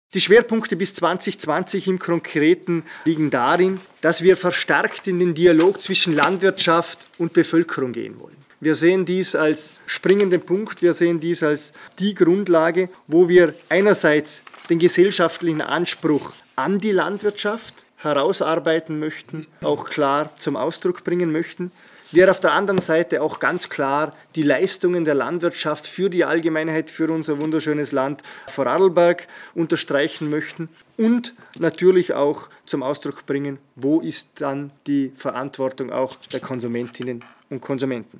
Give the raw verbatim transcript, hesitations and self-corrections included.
Die Schwerpunkte bis zwanzig zwanzig im Konkreten liegen darin, dass wir verstärkt in den Dialog zwischen Landwirtschaft und Bevölkerung gehen wollen. Wir sehen dies als springenden Punkt, wir sehen dies als die Grundlage, wo wir einerseits den gesellschaftlichen Anspruch an die Landwirtschaft herausarbeiten möchten, auch klar zum Ausdruck bringen möchten. Wir auf der anderen Seite auch ganz klar die Leistungen der Landwirtschaft für die Allgemeinheit, für unser wunderschönes Land Vorarlberg unterstreichen möchten und natürlich auch zum Ausdruck bringen, wo ist dann die Verantwortung auch der Konsumentinnen und Konsumenten.